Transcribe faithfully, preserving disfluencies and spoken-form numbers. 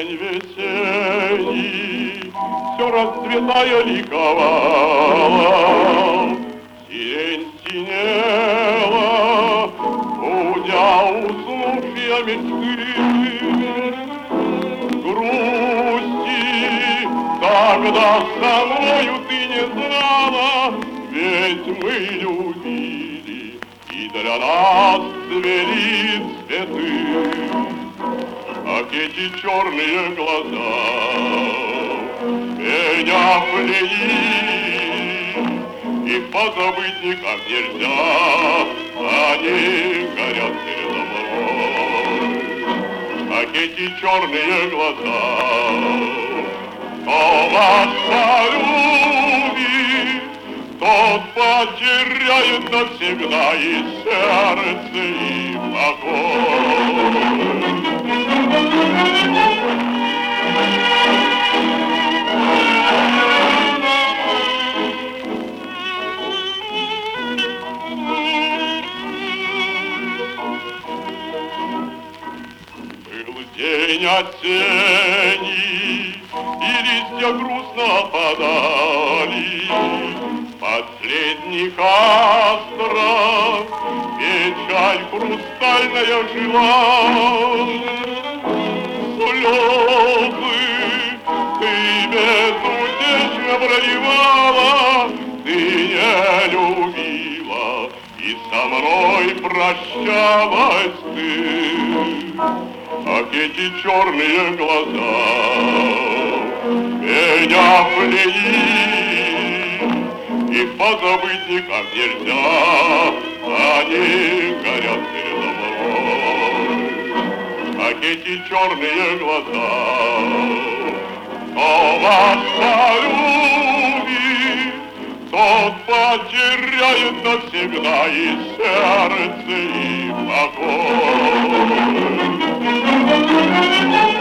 день весенний, все расцветая ликовала, сирень синела, будя уснувшие мечты. Грусти тогда со мною ты не знала, ведь мы любили, и для нас цвели цветы. Ах, эти черные глаза меня пленили, их позабыть никак нельзя, они горят передо мной. Ах, эти черные глаза, кто вас полюбит, тот потеряет навсегда и сердце, и покой. Был день осенний, и листья грустно опадали. Последний остров, печаль хрустальная жила. Слезы ты безутешно проливала, ты не любила, и со мной прощалась ты. Ах, эти черные глаза меня пленили, их позабыть никак нельзя, они горят передо мной. Ах, эти черные глаза, кто вас полюбит, тот потеряет навсегда и сердце, и покой.